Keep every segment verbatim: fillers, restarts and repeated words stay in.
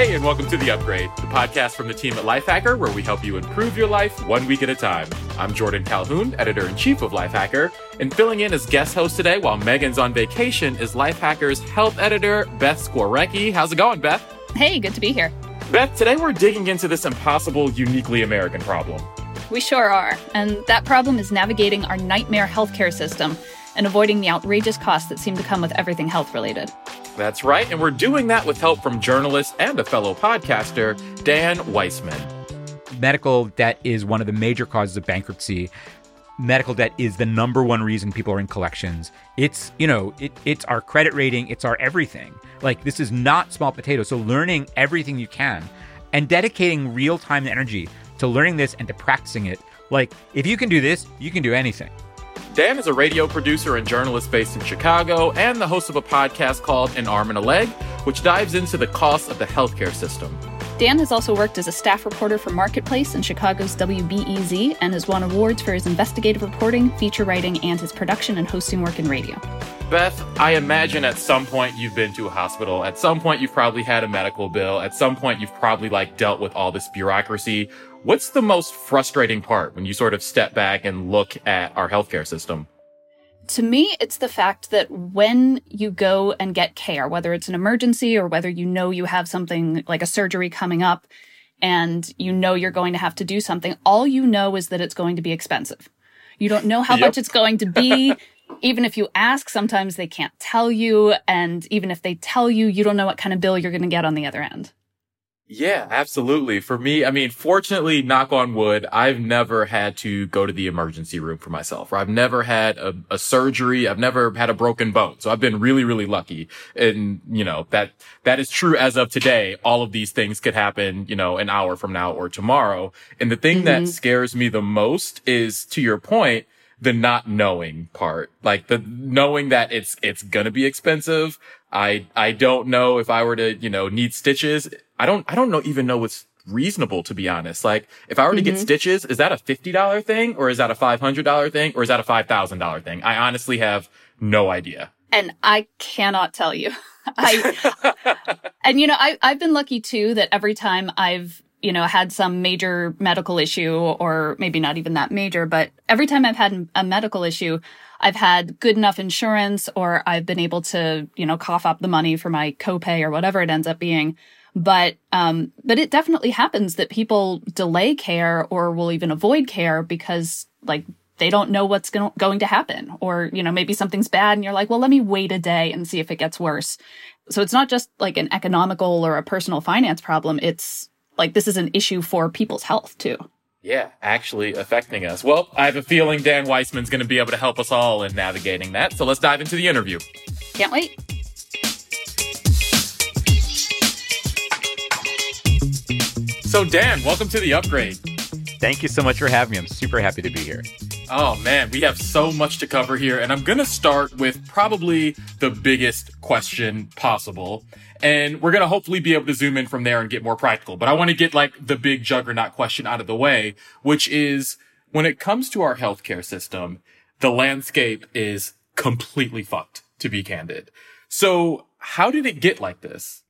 Hey, and welcome to The Upgrade, the podcast from the team at Lifehacker, where we help you improve your life one week at a time. I'm Jordan Calhoun, editor-in-chief of Lifehacker, and filling in as guest host today while Megan's on vacation is Lifehacker's health editor, Beth Skwarecki. How's it going, Beth? Hey, good to be here. Beth, today we're digging into this impossible, uniquely American problem. We sure are, and that problem is navigating our nightmare healthcare system and avoiding the outrageous costs that seem to come with everything health-related. That's right, and we're doing that with help from journalist and a fellow podcaster, Dan Weissman. Medical debt is one of the major causes of bankruptcy. Medical debt is the number one reason people are in collections. It's, you know, it, it's our credit rating. It's our everything. Like, this is not small potatoes. So learning everything you can and dedicating real time and energy to learning this and to practicing it. Like, if you can do this, you can do anything. Dan is a radio producer and journalist based in Chicago and the host of a podcast called An Arm and a Leg, which dives into the costs of the healthcare system. Dan has also worked as a staff reporter for Marketplace and Chicago's W B E Z and has won awards for his investigative reporting, feature writing, and his production and hosting work in radio. Beth, I imagine at some point you've been to a hospital. At some point you've probably had a medical bill. At some point you've probably like dealt with all this bureaucracy. What's the most frustrating part when you sort of step back and look at our healthcare system? To me, it's the fact that when you go and get care, whether it's an emergency or whether you know you have something like a surgery coming up and you know you're going to have to do something, all you know is that it's going to be expensive. You don't know how yep. much it's going to be. Even if you ask, sometimes they can't tell you. And even if they tell you, you don't know what kind of bill you're going to get on the other end. Yeah, absolutely. For me, I mean, fortunately, knock on wood, I've never had to go to the emergency room for myself, or I've never had a, a surgery. I've never had a broken bone. So I've been really, really lucky. And, you know, that, that is true as of today. All of these things could happen, you know, an hour from now or tomorrow. And the thing mm-hmm. that scares me the most is, to your point, the not knowing part, like the knowing that it's, it's going to be expensive. I, I don't know if I were to, you know, need stitches. I don't, I don't know, even know what's reasonable, to be honest. Like, if I were to mm-hmm. get stitches, is that a fifty dollars thing, or is that a five hundred dollars thing, or is that a five thousand dollars thing? I honestly have no idea. And I cannot tell you. I, and you know, I, I've been lucky too that every time I've, you know, had some major medical issue, or maybe not even that major, but every time I've had a medical issue, I've had good enough insurance, or I've been able to, you know, cough up the money for my copay or whatever it ends up being. But, um, but it definitely happens that people delay care or will even avoid care because, like, they don't know what's go- going to happen. Or, you know, maybe something's bad and you're like, well, let me wait a day and see if it gets worse. So it's not just like an economical or a personal finance problem. It's like, this is an issue for people's health too. Yeah, actually affecting us. Well, I have a feeling Dan Weissman's going to be able to help us all in navigating that. So let's dive into the interview. Can't wait. So Dan, welcome to The Upgrade. Thank you so much for having me. I'm super happy to be here. Oh man, we have so much to cover here, and I'm going to start with probably the biggest question possible. And we're going to hopefully be able to zoom in from there and get more practical. But I want to get like the big juggernaut question out of the way, which is, when it comes to our healthcare system, the landscape is completely fucked, to be candid. So how did it get like this?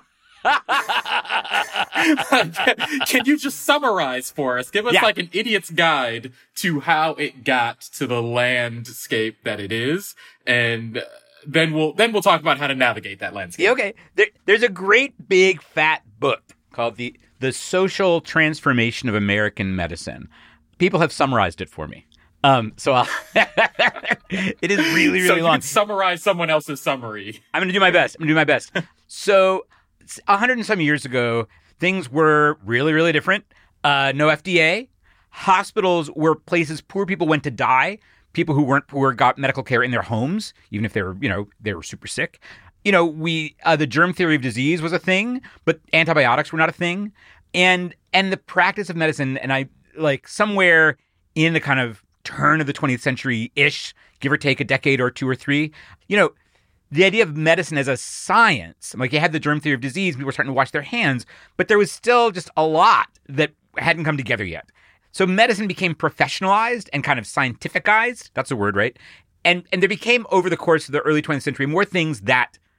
Can you just summarize for us? Give us yeah. like an idiot's guide to how it got to the landscape that it is, and then we'll then we'll talk about how to navigate that landscape. Yeah, okay. There, there's a great big fat book called the the Social Transformation of American Medicine. People have summarized it for me. Um, so I'll it is really, really so you long. Can summarize someone else's summary. I'm going to do my best. I'm going to do my best. So a hundred and some years ago, things were really, really different. Uh, no F D A. Hospitals were places poor people went to die. People who weren't poor got medical care in their homes, even if they were, you know, they were super sick. You know, we uh, the germ theory of disease was a thing, but antibiotics were not a thing. And and the practice of medicine, and I like somewhere in the kind of turn of the twentieth century-ish, give or take a decade or two or three, you know, the idea of medicine as a science, like you had the germ theory of disease, people were starting to wash their hands, but there was still just a lot that hadn't come together yet. So medicine became professionalized and kind of scientificized. That's a word, right? And and there became, over the course of the early twentieth century, more things that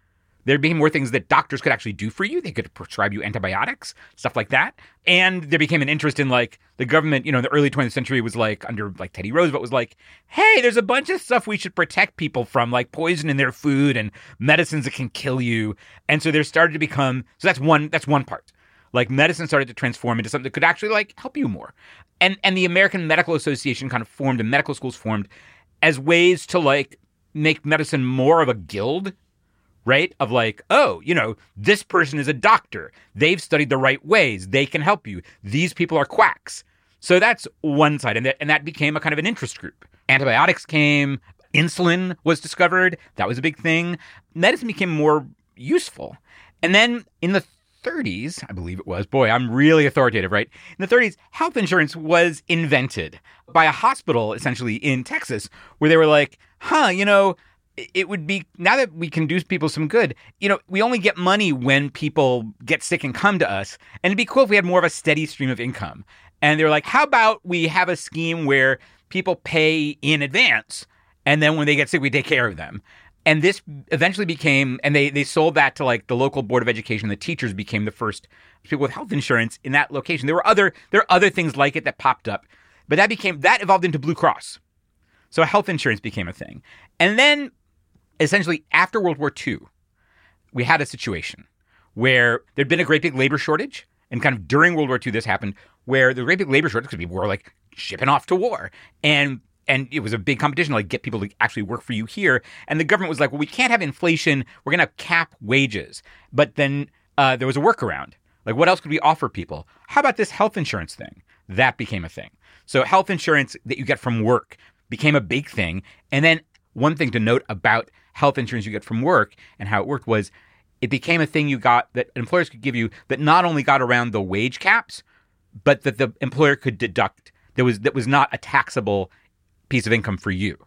there became more things that doctors could actually do for you. They could prescribe you antibiotics, stuff like that. And there became an interest in like the government, you know, in the early twentieth century was like under like Teddy Roosevelt was like, hey, there's a bunch of stuff we should protect people from, like poison in their food and medicines that can kill you. And so there started to become, so that's one, that's one part. Like medicine started to transform into something that could actually like help you more. And and the American Medical Association kind of formed and medical schools formed as ways to like make medicine more of a guild, right? Of like, oh, you know, this person is a doctor. They've studied the right ways. They can help you. These people are quacks. So that's one side. And that, and that became a kind of an interest group. Antibiotics came. Insulin was discovered. That was a big thing. Medicine became more useful. And then in the thirties, I believe it was, boy, I'm really authoritative, right? In the thirties, health insurance was invented by a hospital, essentially, in Texas, where they were like, huh, you know, it would be, now that we can do people some good, you know, we only get money when people get sick and come to us. And it'd be cool if we had more of a steady stream of income. And they're like, how about we have a scheme where people pay in advance, and then when they get sick, we take care of them. And this eventually became, and they, they sold that to like the local board of education. The teachers became the first people with health insurance in that location. There were other, there are other things like it that popped up, but that became, that evolved into Blue Cross. So health insurance became a thing. And then essentially after World War Two, we had a situation where there'd been a great big labor shortage. And kind of during World War Two, this happened where the great big labor shortage, because people were like shipping off to war. And And it was a big competition to like get people to actually work for you here. And the government was like, well, we can't have inflation. We're going to cap wages. But then uh, there was a workaround. Like, what else could we offer people? How about this health insurance thing? That became a thing. So health insurance that you get from work became a big thing. And then one thing to note about health insurance you get from work and how it worked was it became a thing you got that employers could give you that not only got around the wage caps, but that the employer could deduct. That was, that was not a taxable piece of income for you.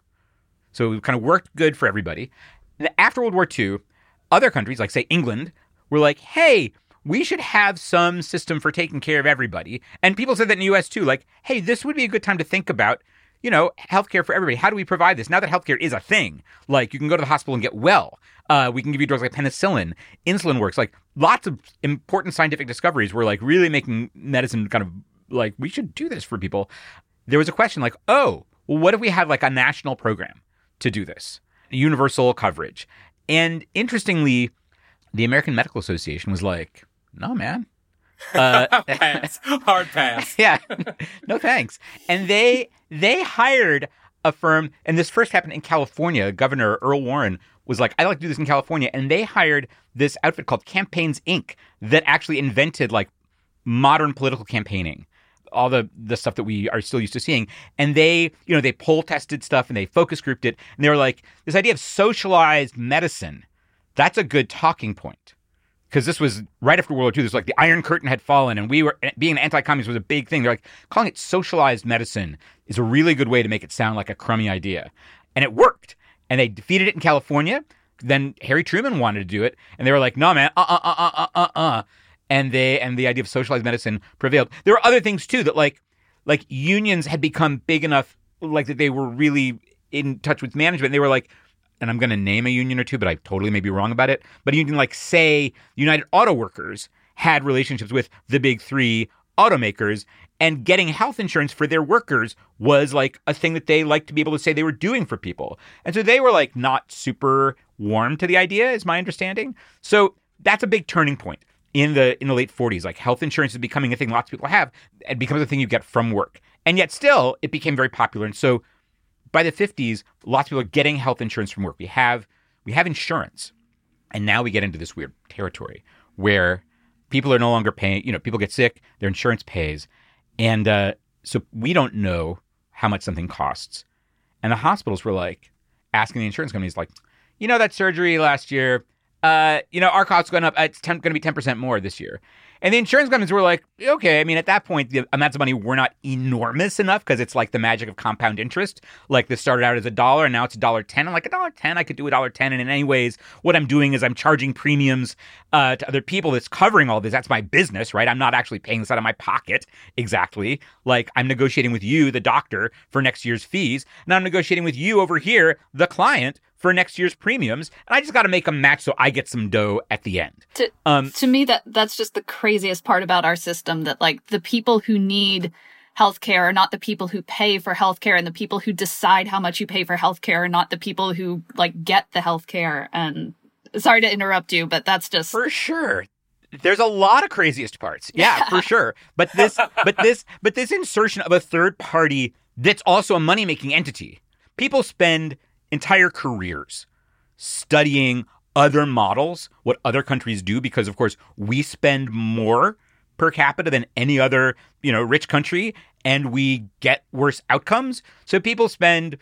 So it kind of worked good for everybody. And after World War Two, other countries, like say England, were like, hey, we should have some system for taking care of everybody. And people said that in the U S too, like, hey, this would be a good time to think about, you know, healthcare for everybody. How do we provide this? Now that healthcare is a thing, like you can go to the hospital and get well. Uh, we can give you drugs like penicillin, insulin works, like lots of important scientific discoveries were like really making medicine kind of like, we should do this for people. There was a question like, oh, well, what if we had like a national program to do this? Universal coverage. And interestingly, the American Medical Association was like, no, man. Uh, pass. Hard pass. Yeah. No, thanks. And they they hired a firm, and this first happened in California. Governor Earl Warren was like, I'd like to do this in California. And they hired this outfit called Campaigns Incorporated that actually invented like modern political campaigning. All the, the stuff that we are still used to seeing. And they, you know, they poll tested stuff and they focus grouped it. And they were like, this idea of socialized medicine, that's a good talking point. Because this was right after World War Two. This was like the Iron Curtain had fallen and we were, being an anti-communist was a big thing. They're like, calling it socialized medicine is a really good way to make it sound like a crummy idea. And it worked. And they defeated it in California. Then Harry Truman wanted to do it. And they were like, no, man, uh-uh-uh-uh-uh-uh. And they and the idea of socialized medicine prevailed. There were other things too that like like unions had become big enough like that they were really in touch with management. They were like, and I'm going to name a union or two, but I totally may be wrong about it. But a union like say United Auto Workers had relationships with the big three automakers, and getting health insurance for their workers was like a thing that they liked to be able to say they were doing for people. And so they were like not super warm to the idea, is my understanding. So that's a big turning point. In the in the late forties, like health insurance is becoming a thing lots of people have. It becomes a thing you get from work. And yet still, it became very popular. And so by the fifties, lots of people are getting health insurance from work. We have we have insurance. And now we get into this weird territory where people are no longer paying, you know, people get sick, their insurance pays. And uh, so we don't know how much something costs. And the hospitals were like asking the insurance companies like, you know, that surgery last year, Uh, you know, our costs going up. It's ten, going to be ten percent more this year. And the insurance companies were like, okay, I mean, at that point, the amounts of money were not enormous enough because it's like the magic of compound interest. Like this started out as a dollar and now it's a dollar ten. I'm like, a dollar ten, I could do a dollar ten. And in any ways, what I'm doing is I'm charging premiums uh, to other people that's covering all this. That's my business, right? I'm not actually paying this out of my pocket exactly. Like I'm negotiating with you, the doctor, for next year's fees. And I'm negotiating with you over here, the client, for next year's premiums, and I just got to make them match so I get some dough at the end. To, um, to me, that that's just the craziest part about our system, that like the people who need healthcare are not the people who pay for healthcare, and the people who decide how much you pay for healthcare are not the people who like get the healthcare. And sorry to interrupt you, but that's just for sure. There's a lot of craziest parts. Yeah, yeah. for sure. But this, but this, but this insertion of a third party that's also a money-making entity. People spend entire careers studying other models, what other countries do, because of course we spend more per capita than any other, you know, rich country, and we get worse outcomes. So people spend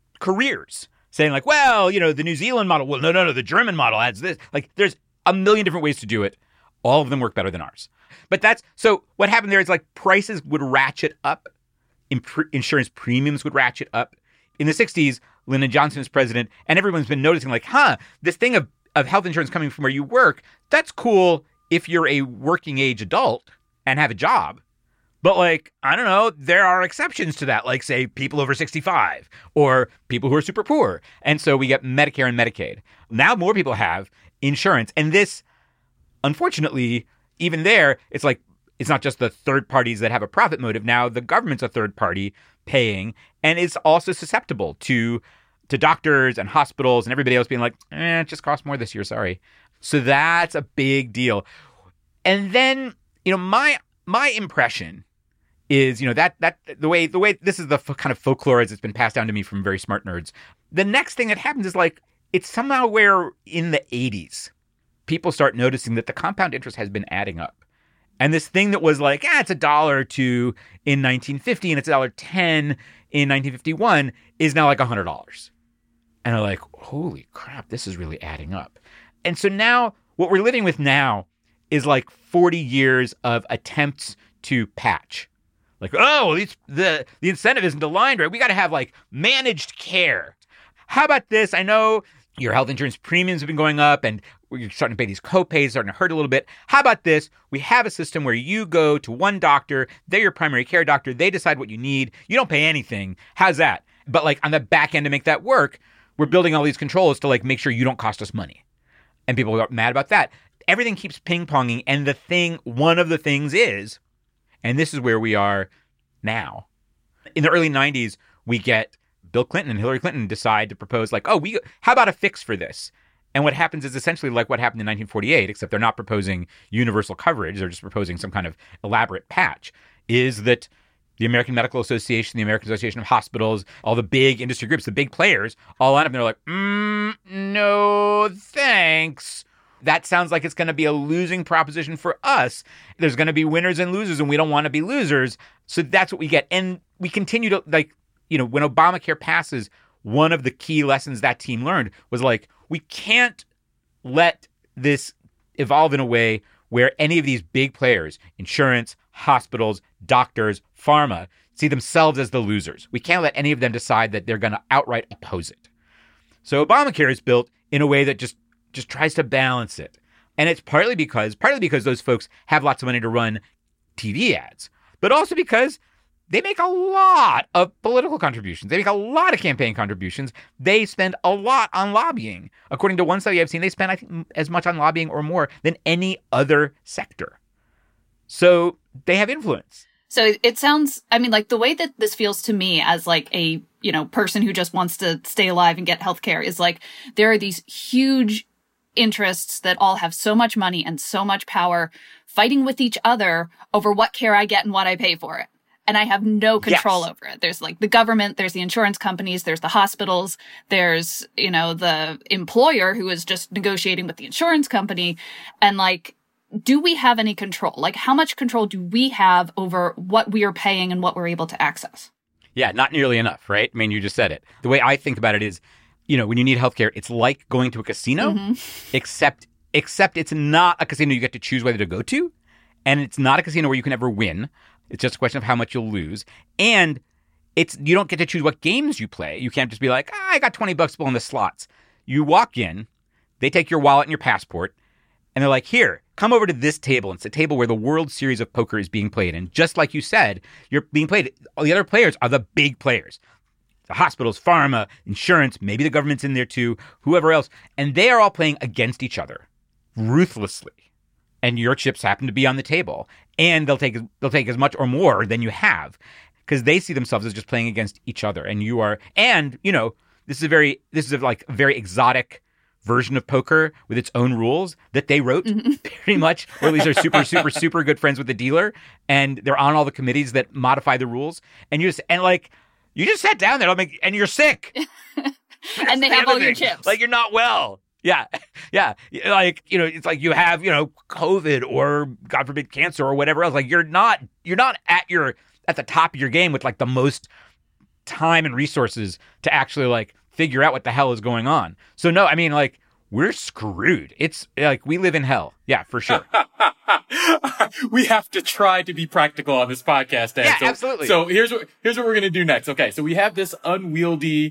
careers saying like, well, you know, the New Zealand model, well, no, no, no, the German model adds this. Like there's a million different ways to do it. All of them work better than ours. But that's, so what happened there is like prices would ratchet up, imp- insurance premiums would ratchet up. In the sixties, Lyndon Johnson is president, and everyone's been noticing like, huh, this thing of, of health insurance coming from where you work, that's cool if you're a working age adult and have a job. But like, I don't know, there are exceptions to that, like say people over sixty-five or people who are super poor. And so we get Medicare and Medicaid. Now more people have insurance. And this, unfortunately, even there, it's like, it's not just the third parties that have a profit motive. Now the government's a third party paying, and it's also susceptible to to doctors and hospitals and everybody else being like, eh, it just costs more this year, sorry. So that's a big deal. And then, you know, my my impression is, you know, that that the way the way this is the f- kind of folklore as it's been passed down to me from very smart nerds. The next thing that happens is like, it's somehow where in the eighties, people start noticing that the compound interest has been adding up. And this thing that was like, ah, it's a dollar or two in nineteen fifty and it's a dollar ten in nineteen fifty-one is now like one hundred dollars. And I'm like, holy crap, this is really adding up. And so now what we're living with now is like forty years of attempts to patch. Like, oh, these, the, the incentive isn't aligned, right? We got to have like managed care. How about this? I know your health insurance premiums have been going up and you're starting to pay these copays, starting to hurt a little bit. How about this? We have a system where you go to one doctor, they're your primary care doctor, they decide what you need, you don't pay anything. How's that? But like on the back end to make that work, we're building all these controls to like make sure you don't cost us money. And people are mad about that. Everything keeps ping-ponging. And the thing, one of the things is, and this is where we are now. In the early nineties, we get Bill Clinton and Hillary Clinton decide to propose like, oh, we how about a fix for this? And what happens is essentially like what happened in nineteen forty-eight, except they're not proposing universal coverage. They're just proposing some kind of elaborate patch, is that the American Medical Association, the American Association of Hospitals, all the big industry groups, the big players, all line up and they're like, mm, no, thanks. That sounds like it's going to be a losing proposition for us. There's going to be winners and losers, and we don't want to be losers. So that's what we get. And we continue to, like, you know, when Obamacare passes, one of the key lessons that team learned was like, we can't let this evolve in a way where any of these big players, insurance, hospitals, doctors, pharma, see themselves as the losers. We can't let any of them decide that they're going to outright oppose it. So Obamacare is built in a way that just, just tries to balance it. And it's partly because, partly because those folks have lots of money to run T V ads, but also because they make a lot of political contributions. They make a lot of campaign contributions. They spend a lot on lobbying. According to one study I've seen, they spend, I think, as much on lobbying or more than any other sector. So they have influence. So it sounds, I mean, like the way that this feels to me as like a, you know, person who just wants to stay alive and get healthcare is like there are these huge interests that all have so much money and so much power fighting with each other over what care I get and what I pay for it. And I have no control yes. over it. There's like the government, there's the insurance companies, there's the hospitals, there's, you know, the employer who is just negotiating with the insurance company. And like, do we have any control? Like, how much control do we have over what we are paying and what we're able to access? Yeah, not nearly enough, right? I mean, you just said it. The way I think about it is, you know, when you need healthcare, it's like going to a casino, mm-hmm. except except it's not a casino you get to choose whether to go to. And it's not a casino where you can ever win. It's just a question of how much you'll lose. And it's you don't get to choose what games you play. You can't just be like, ah, I got twenty bucks in the slots. You walk in, they take your wallet and your passport, and they're like, here, come over to this table. It's a table where the World Series of Poker is being played. And just like you said, you're being played. All the other players are the big players. The hospitals, pharma, insurance, maybe the government's in there too, whoever else. And they are all playing against each other ruthlessly. And your chips happen to be on the table. And they'll take they'll take as much or more than you have because they see themselves as just playing against each other. And you are, and, you know, this is a very, this is a, like a very exotic version of poker with its own rules that they wrote mm-hmm. pretty much, or at least they're super, super, super good friends with the dealer. And they're on all the committees that modify the rules. And you just, and like, you just sat down there and you're sick. And they have all your chips. Like, you're not well. Yeah. Yeah. Like, you know, it's like you have, you know, COVID or God forbid cancer or whatever else. Like you're not, you're not at your, at the top of your game with like the most time and resources to actually like figure out what the hell is going on. So no, I mean like we're screwed. It's like we live in hell. Yeah, for sure. We have to try to be practical on this podcast, Dan. Yeah, so, absolutely. So here's what, here's what we're going to do next. Okay. So we have this unwieldy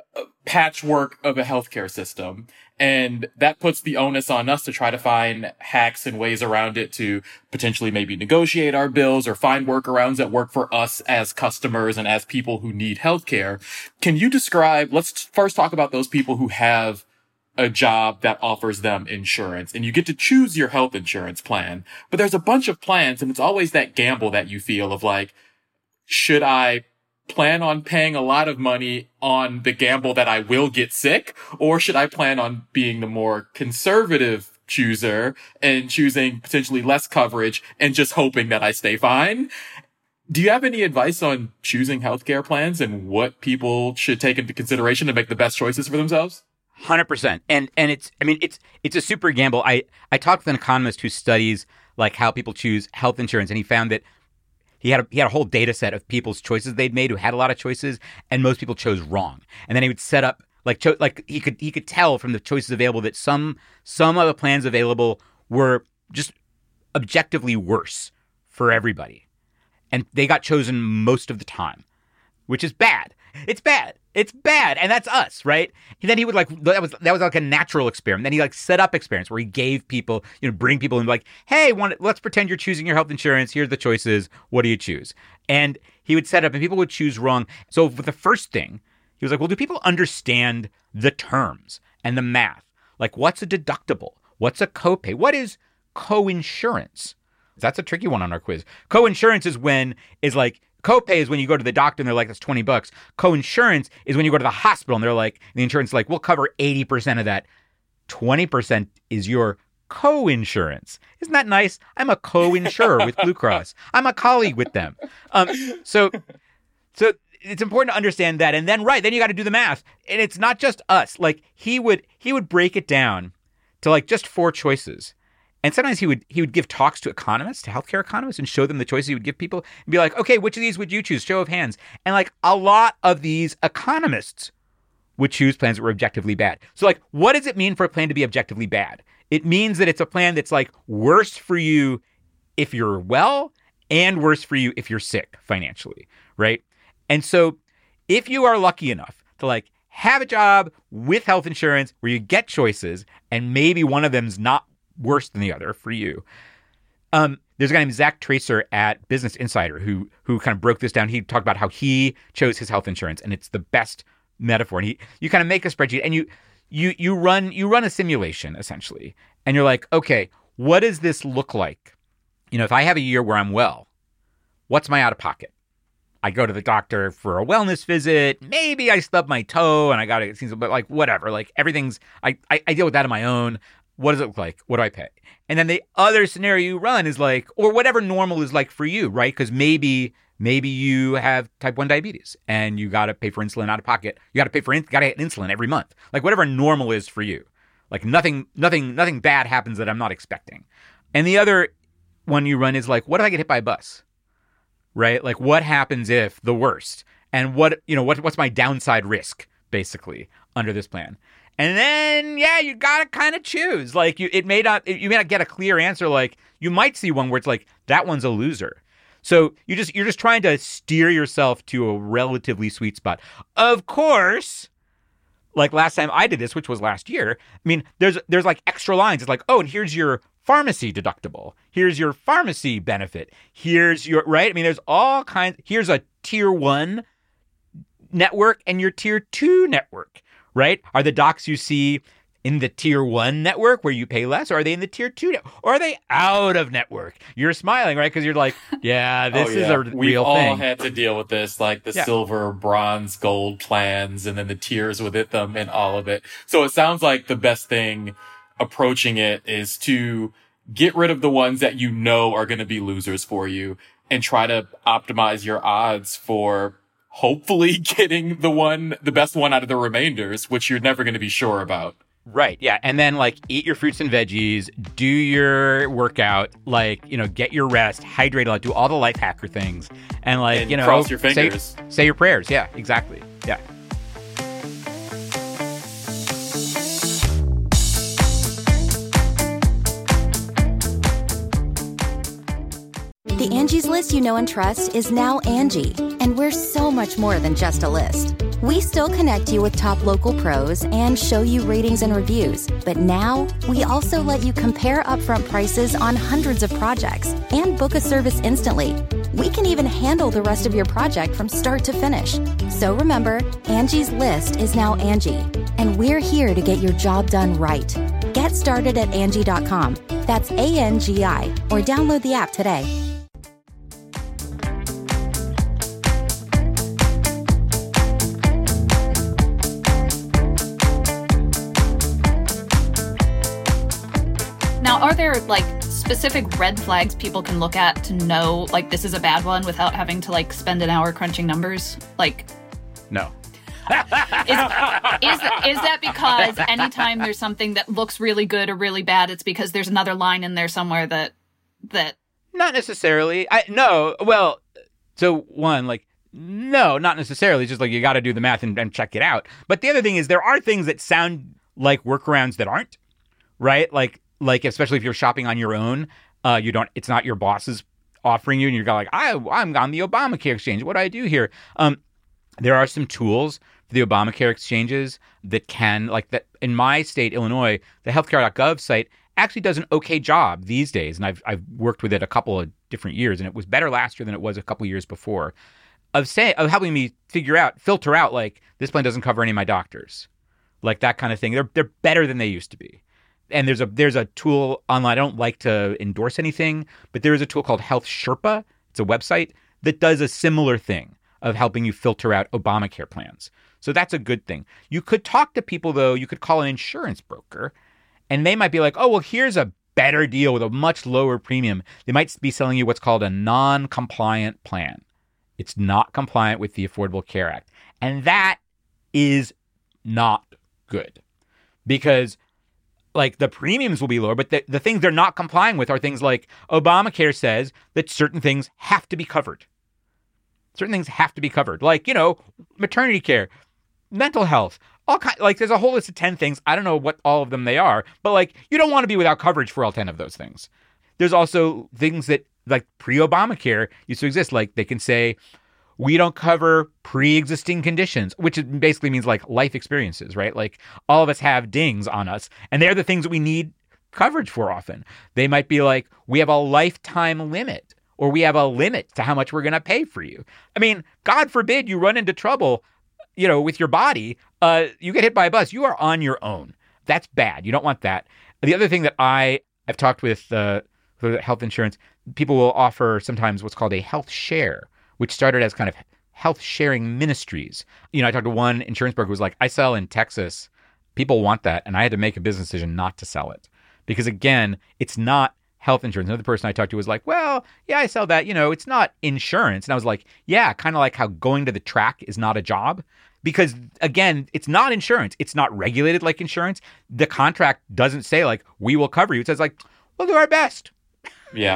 patchwork of a healthcare system. And that puts the onus on us to try to find hacks and ways around it to potentially maybe negotiate our bills or find workarounds that work for us as customers and as people who need healthcare. Can you describe, let's first talk about those people who have a job that offers them insurance and you get to choose your health insurance plan, but there's a bunch of plans and it's always that gamble that you feel of like, should I plan on paying a lot of money on the gamble that I will get sick, or should I plan on being the more conservative chooser and choosing potentially less coverage and just hoping that I stay fine? Do you have any advice on choosing healthcare plans and what people should take into consideration to make the best choices for themselves? one hundred percent. And and it's, I mean, it's it's a super gamble. I, I talked with an economist who studies like how people choose health insurance, and he found that He had a, he had a whole data set of people's choices they'd made who had a lot of choices, and most people chose wrong. And then he would set up like cho- like he could he could tell from the choices available that some some of the plans available were just objectively worse for everybody, and they got chosen most of the time, which is bad. It's bad. It's bad, and that's us, right? And then he would like that was that was like a natural experiment. Then he like set up experiments where he gave people, you know, bring people in like, hey, want, let's pretend you're choosing your health insurance. Here's the choices. What do you choose? And he would set up, and people would choose wrong. So with the first thing, he was like, well, do people understand the terms and the math? Like, what's a deductible? What's a copay? What is coinsurance? That's a tricky one on our quiz. Coinsurance is when is like. Copay is when you go to the doctor and they're like, that's twenty bucks. Coinsurance is when you go to the hospital and they're like, the insurance is like, we'll cover eighty percent of that. twenty percent is your co-insurance. Isn't that nice? I'm a co-insurer with Blue Cross. I'm a colleague with them. Um, so, so it's important to understand that. And then, right, then you got to do the math. And it's not just us. Like he would, he would break it down to like just four choices. And sometimes he would he would give talks to economists, to healthcare economists, and show them the choices he would give people and be like, okay, which of these would you choose? Show of hands. And like a lot of these economists would choose plans that were objectively bad. So like, what does it mean for a plan to be objectively bad? It means that it's a plan that's like worse for you if you're well and worse for you if you're sick financially, right? And so if you are lucky enough to like have a job with health insurance where you get choices and maybe one of them's not worse than the other for you. Um, there's a guy named Zach Tracer at Business Insider who who kind of broke this down. He talked about how he chose his health insurance, and it's the best metaphor. And he, you kind of make a spreadsheet, and you you you run you run a simulation essentially, and you're like, okay, what does this look like? You know, if I have a year where I'm well, what's my out of pocket? I go to the doctor for a wellness visit. Maybe I stub my toe, and I got to, it seems, but like whatever. Like everything's, I, I I deal with that on my own. What does it look like? What do I pay? And then the other scenario you run is like, or whatever normal is like for you, right? Because maybe maybe you have type one diabetes and you got to pay for insulin out of pocket. You got to pay for, got to get insulin every month. Like whatever normal is for you. Like nothing, nothing, nothing bad happens that I'm not expecting. And the other one you run is like, what if I get hit by a bus? Right? Like what happens if the worst? And what, you know, what what's my downside risk basically under this plan? And then, yeah, you got to kind of choose. Like, you, it may not, you may not get a clear answer. Like, you might see one where it's like, that one's a loser. So you just, you're just trying to steer yourself to a relatively sweet spot. Of course, like last time I did this, which was last year, I mean, there's, there's like extra lines. It's like, oh, and here's your pharmacy deductible. Here's your pharmacy benefit. Here's your, right? I mean, there's all kinds, here's a tier one network and your tier two network, right? Are the docs you see in the tier one network where you pay less, or are they in the tier two network? Or are they out of network? You're smiling, right? Because you're like, yeah, this oh, yeah. is a We've real thing. We've thing. all had to deal with this, like the yeah. silver, bronze, gold plans, and then the tiers within them and all of it. So it sounds like the best thing approaching it is to get rid of the ones that you know are going to be losers for you and try to optimize your odds for hopefully getting the one, the best one out of the remainders, which you're never going to be sure about. Right. Yeah. And then like eat your fruits and veggies, do your workout, like, you know, get your rest, hydrate a lot, do all the life hacker things. And like, and you know, cross your fingers. Say, say your prayers. Yeah, exactly. Yeah. The Angie's List you know and trust is now Angie, and we're so much more than just a list. We still connect you with top local pros and show you ratings and reviews, but now we also let you compare upfront prices on hundreds of projects and book a service instantly. We can even handle the rest of your project from start to finish. So remember, Angie's List is now Angie, and we're here to get your job done right. Get started at Angie dot com. That's A N G I, or download the app today. Now, are there like specific red flags people can look at to know like this is a bad one without having to like spend an hour crunching numbers? Like, no. is, is, is that because anytime there's something that looks really good or really bad, it's because there's another line in there somewhere that that not necessarily. I no. Well, so one, like, no, not necessarily. It's just like you got to do the math and, and check it out. But the other thing is there are things that sound like workarounds that aren't, right? Like. Like, especially if you're shopping on your own, uh, you don't, it's not your boss's offering you and you're like, I, I'm on the Obamacare exchange. What do I do here? Um, there are some tools for the Obamacare exchanges that can, like that in my state, Illinois, the healthcare dot gov site actually does an okay job these days. And I've, I've worked with it a couple of different years and it was better last year than it was a couple of years before of say, of helping me figure out, filter out, like this plan doesn't cover any of my doctors, like that kind of thing. They're, they're better than they used to be. And there's a there's a tool online. I don't like to endorse anything, but there is a tool called Health Sherpa. It's a website that does a similar thing of helping you filter out Obamacare plans. So that's a good thing. You could talk to people, though. You could call an insurance broker, and they might be like, oh, well, here's a better deal with a much lower premium. They might be selling you what's called a non-compliant plan. It's not compliant with the Affordable Care Act. And that is not good because like the premiums will be lower, but the, the things they're not complying with are things like Obamacare says that certain things have to be covered. Certain things have to be covered, like, you know, maternity care, mental health, all kind. Like there's a whole list of ten things. I don't know what all of them they are, but like you don't want to be without coverage for all ten of those things. There's also things that like pre-Obamacare used to exist. Like they can say, we don't cover pre-existing conditions, which basically means like life experiences, right? Like all of us have dings on us, and they're the things that we need coverage for often. They might be like, we have a lifetime limit, or we have a limit to how much we're going to pay for you. I mean, God forbid you run into trouble, you know, with your body, uh, you get hit by a bus, you are on your own. That's bad. You don't want that. The other thing that I, I've talked with uh, health insurance, people will offer sometimes what's called a health share, which started as kind of health sharing ministries. You know, I talked to one insurance broker who was like, I sell in Texas. People want that. And I had to make a business decision not to sell it. Because again, it's not health insurance. Another person I talked to was like, well, yeah, I sell that. You know, it's not insurance. And I was like, yeah, kind of like how going to the track is not a job. Because again, it's not insurance. It's not regulated like insurance. The contract doesn't say like, we will cover you. It says like, we'll do our best. Yeah.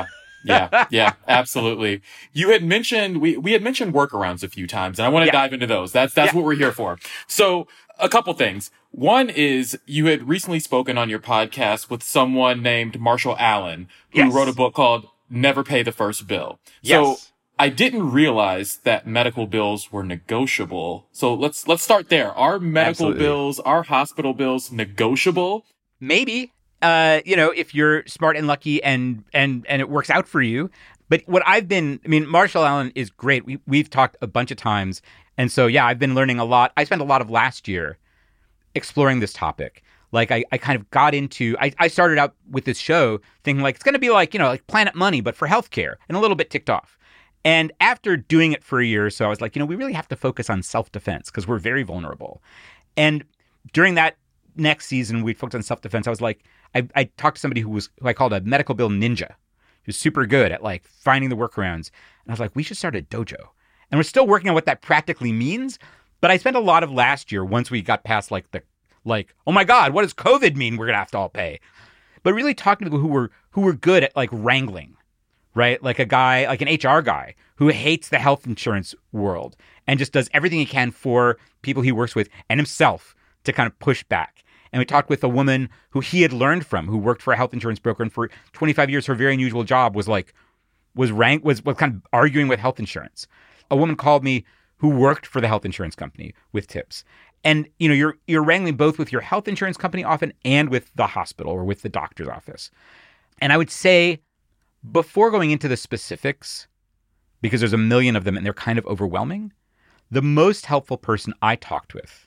Yeah, yeah, absolutely. You had mentioned, we, we had mentioned workarounds a few times, and I want to Yeah. dive into those. That's, that's Yeah. what we're here for. So a couple things. One is you had recently spoken on your podcast with someone named Marshall Allen, who Yes. wrote a book called Never Pay the First Bill. Yes. So I didn't realize that medical bills were negotiable. So let's, let's start there. Are medical Absolutely. bills, are hospital bills negotiable? Maybe, uh, you know, if you're smart and lucky and, and, and it works out for you. But what I've been, I mean, Marshall Allen is great. We, we've talked a bunch of times. And so, yeah, I've been learning a lot. I spent a lot of last year exploring this topic. Like I, I kind of got into, I, I started out with this show thinking like, it's going to be like, you know, like Planet Money, but for healthcare, and a little bit ticked off. And after doing it for a year or so, I was like, you know, we really have to focus on self-defense because we're very vulnerable. And during that next season, we focused on self-defense. I was like, I, I talked to somebody who was, who I called a medical bill ninja. He was super good at like finding the workarounds. And I was like, we should start a dojo. And we're still working on what that practically means. But I spent a lot of last year, once we got past like the, like, oh my God, what does COVID mean we're going to have to all pay? But really talking to people who were, who were good at like wrangling, right? Like a guy, like an H R guy who hates the health insurance world and just does everything he can for people he works with and himself to kind of push back. And we talked with a woman who he had learned from, who worked for a health insurance broker, and for twenty-five years, her very unusual job was like, was rank, was, was kind of arguing with health insurance. A woman called me who worked for the health insurance company with tips. And, you know, you're, you're wrangling both with your health insurance company often and with the hospital or with the doctor's office. And I would say before going into the specifics, because there's a million of them and they're kind of overwhelming, the most helpful person I talked with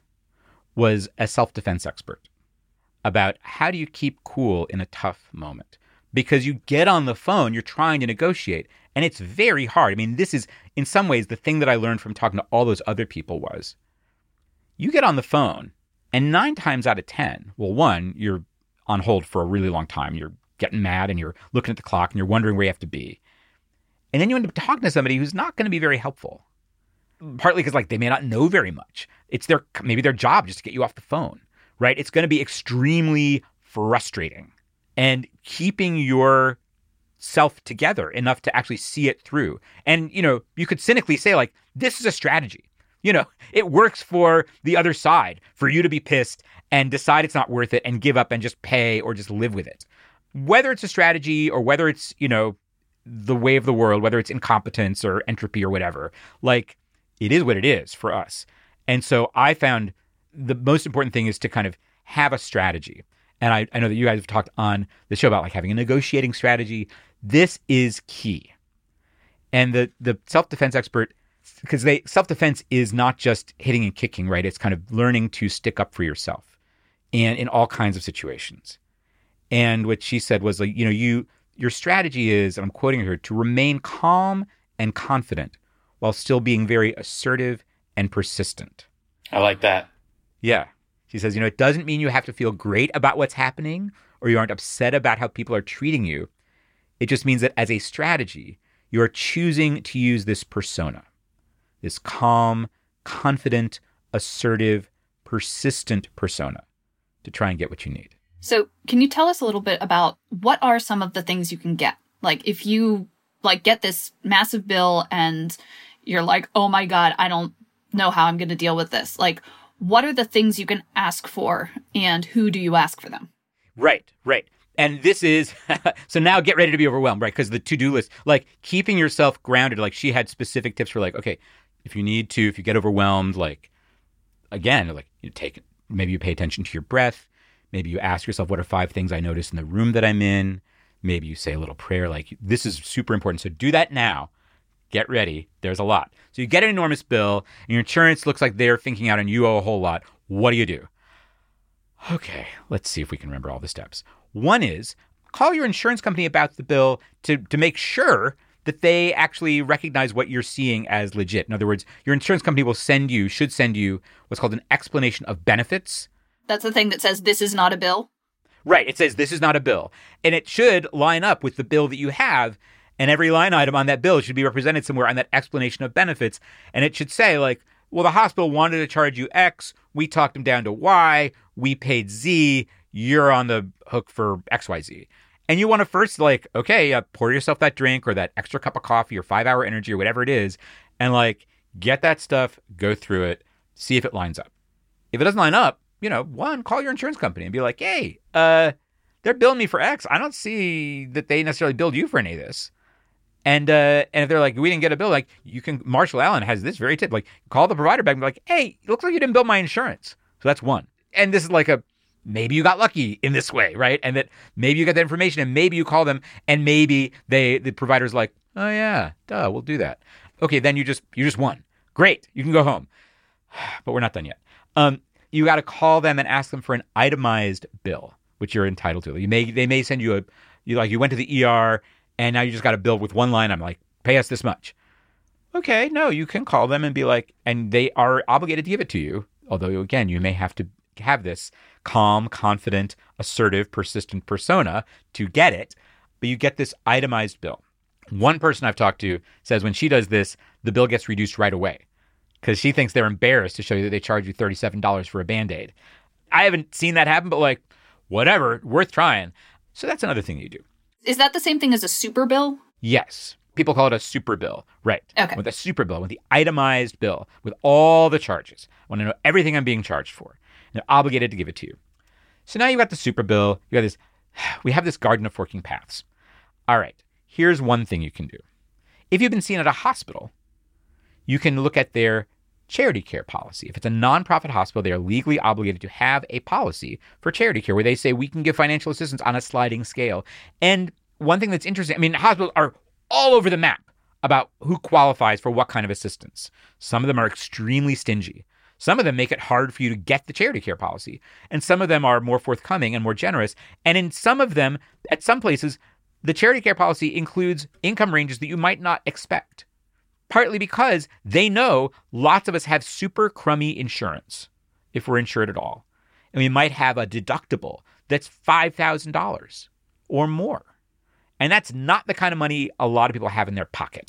was a self-defense expert about how do you keep cool in a tough moment? Because you get on the phone, you're trying to negotiate, and it's very hard. I mean, this is, in some ways, the thing that I learned from talking to all those other people was, you get on the phone, and nine times out of ten, well, one, you're on hold for a really long time. You're getting mad, and you're looking at the clock, and you're wondering where you have to be. And then you end up talking to somebody who's not going to be very helpful. Partly because, like, they may not know very much. It's their, maybe their job just to get you off the phone. Right? It's going to be extremely frustrating. And keeping your self together enough to actually see it through. And, you know, you could cynically say, like, this is a strategy. You know, it works for the other side, for you to be pissed and decide it's not worth it and give up and just pay or just live with it. Whether it's a strategy or whether it's, you know, the way of the world, whether it's incompetence or entropy or whatever, like, it is what it is for us. And so I found the most important thing is to kind of have a strategy. And I, I know that you guys have talked on the show about like having a negotiating strategy. This is key. And the the self-defense expert, because they self-defense is not just hitting and kicking, right? It's kind of learning to stick up for yourself and in all kinds of situations. And what she said was like, you know, you your strategy is, and I'm quoting her, to remain calm and confident while still being very assertive and persistent. I like that. Yeah. She says, you know, it doesn't mean you have to feel great about what's happening or you aren't upset about how people are treating you. It just means that as a strategy, you are choosing to use this persona, this calm, confident, assertive, persistent persona to try and get what you need. So can you tell us a little bit about what are some of the things you can get? Like if you like get this massive bill and you're like, oh my God, I don't know how I'm going to deal with this. Like, what are the things you can ask for and who do you ask for them? Right, right. And this is, so now get ready to be overwhelmed, right? Because the to-do list, like keeping yourself grounded, like she had specific tips for like, okay, if you need to, if you get overwhelmed, like, again, like you take, maybe you pay attention to your breath. Maybe you ask yourself, what are five things I notice in the room that I'm in? Maybe you say a little prayer, like this is super important. So do that now. Get ready. There's a lot. So you get an enormous bill and your insurance looks like they're thinking out and you owe a whole lot. What do you do? Okay, let's see if we can remember all the steps. One is call your insurance company about the bill to, to make sure that they actually recognize what you're seeing as legit. In other words, your insurance company will send you, should send you what's called an explanation of benefits. That's the thing that says this is not a bill? Right. It says this is not a bill. And it should line up with the bill that you have. And every line item on that bill should be represented somewhere on that explanation of benefits. And it should say like, well, the hospital wanted to charge you X. We talked them down to Y. We paid Z. You're on the hook for X Y Z. And you want to first like, okay, uh, pour yourself that drink or that extra cup of coffee or five hour energy or whatever it is. And like, get that stuff, go through it, see if it lines up. If it doesn't line up, you know, one, call your insurance company and be like, hey, uh, they're billing me for X. I don't see that they necessarily billed you for any of this. And uh, and if they're like, we didn't get a bill, like you can, Marshall Allen has this very tip, like call the provider back and be like, hey, it looks like you didn't bill my insurance. So that's one. And this is like a, maybe you got lucky in this way, right? And that maybe you got that information and maybe you call them and maybe they, the provider's like, oh yeah, duh, we'll do that. Okay, then you just, you just won. Great, you can go home. But we're not done yet. Um, you got to call them and ask them for an itemized bill, which you're entitled to. You may, they may send you a, you like, you went to the E R and now you just got a bill with one line. I'm like, pay us this much. Okay, no, you can call them and be like, and they are obligated to give it to you. Although, again, you may have to have this calm, confident, assertive, persistent persona to get it. But you get this itemized bill. One person I've talked to says when she does this, the bill gets reduced right away because she thinks they're embarrassed to show you that they charge you thirty-seven dollars for a Band-Aid. I haven't seen that happen, but like, whatever, worth trying. So that's another thing you do. Is that the same thing as a super bill? Yes. People call it a super bill. Right. Okay. With a super bill, with the itemized bill, with all the charges. I want to know everything I'm being charged for. And they're obligated to give it to you. So now you've got the super bill. You got this. We have this garden of forking paths. All right. Here's one thing you can do. If you've been seen at a hospital, you can look at their charity care policy. If it's a nonprofit hospital, they are legally obligated to have a policy for charity care where they say we can give financial assistance on a sliding scale. And one thing that's interesting, I mean, hospitals are all over the map about who qualifies for what kind of assistance. Some of them are extremely stingy. Some of them make it hard for you to get the charity care policy. And some of them are more forthcoming and more generous. And in some of them, at some places, the charity care policy includes income ranges that you might not expect. Partly because they know lots of us have super crummy insurance, if we're insured at all. And we might have a deductible that's five thousand dollars or more. And that's not the kind of money a lot of people have in their pocket.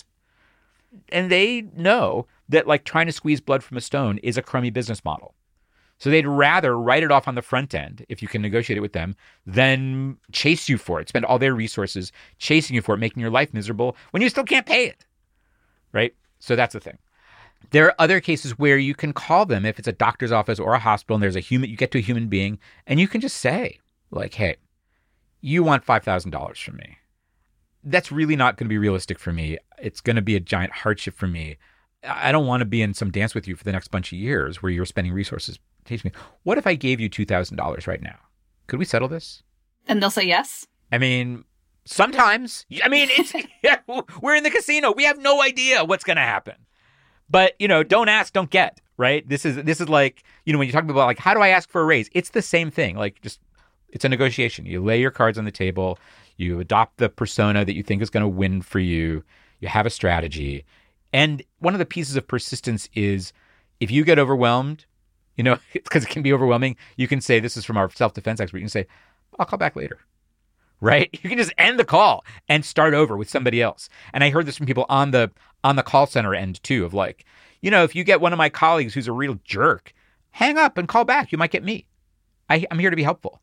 And they know that like trying to squeeze blood from a stone is a crummy business model. So they'd rather write it off on the front end, if you can negotiate it with them, than chase you for it, spend all their resources chasing you for it, making your life miserable when you still can't pay it. Right? So that's the thing. There are other cases where you can call them if it's a doctor's office or a hospital and there's a human, you get to a human being and you can just say like, hey, you want five thousand dollars from me. That's really not going to be realistic for me. It's going to be a giant hardship for me. I don't want to be in some dance with you for the next bunch of years where you're spending resources teaching me. What if I gave you two thousand dollars right now? Could we settle this? And they'll say yes? I mean, sometimes. I mean, it's yeah, we're in the casino. We have no idea what's going to happen. But, you know, don't ask, don't get, right? This is this is like, you know, when you talk about like, how do I ask for a raise? It's the same thing. Like, just, it's a negotiation. You lay your cards on the table. You adopt the persona that you think is going to win for you. You have a strategy. And one of the pieces of persistence is if you get overwhelmed, you know, because it can be overwhelming, you can say, this is from our self-defense expert, you can say, I'll call back later. Right? You can just end the call and start over with somebody else. And I heard this from people on the on the call center end too, of like, you know, if you get one of my colleagues who's a real jerk, hang up and call back. You might get me. I, I'm here to be helpful.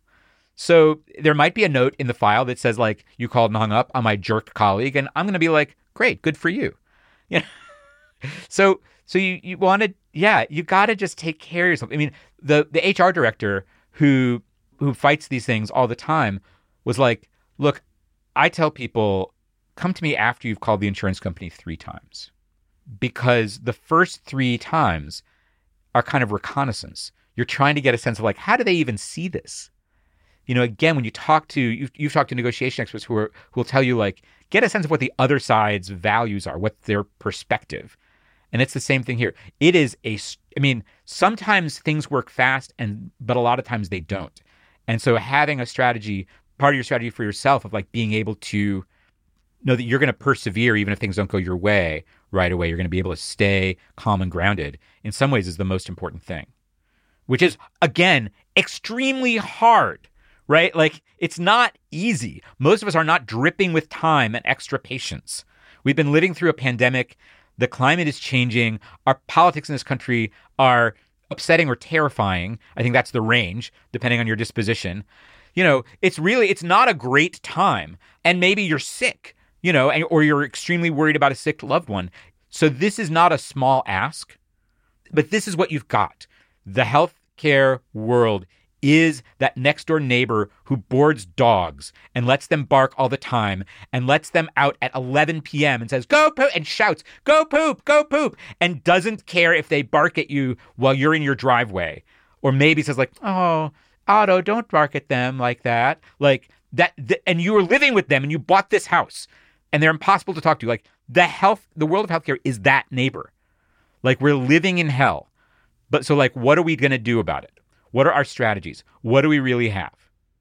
So there might be a note in the file that says like, you called and hung up on my jerk colleague. And I'm going to be like, great, good for you. You know? so so you, you wanted, yeah, you got to just take care of yourself. I mean, the, the H R director who who fights these things all the time was like, look, I tell people, come to me after you've called the insurance company three times. Because the first three times are kind of reconnaissance. You're trying to get a sense of like, how do they even see this? You know, again, when you talk to, you've, you've talked to negotiation experts who are, who will tell you like, get a sense of what the other side's values are, what their perspective. And it's the same thing here. It is a, I mean, sometimes things work fast, and but a lot of times they don't. And so having a strategy, part of your strategy for yourself of like being able to know that you're going to persevere even if things don't go your way right away, you're going to be able to stay calm and grounded, in some ways is the most important thing, which is, again, extremely hard, right? Like, it's not easy. Most of us are not dripping with time and extra patience. We've been living through a pandemic. The climate is changing. Our politics in this country are upsetting or terrifying. I think that's the range, depending on your disposition. you know, it's really, it's not a great time. And maybe you're sick, you know, and, or you're extremely worried about a sick loved one. So this is not a small ask, but this is what you've got. The healthcare world is that next door neighbor who boards dogs and lets them bark all the time and lets them out at eleven p.m. and says, go poop, and shouts, go poop, go poop, and doesn't care if they bark at you while you're in your driveway. Or maybe says like, oh, Otto, don't bark at them like that. Like that. Th- and you were living with them and you bought this house and they're impossible to talk to. Like the health, the world of healthcare is that neighbor. Like we're living in hell. But so like, what are we going to do about it? What are our strategies? What do we really have?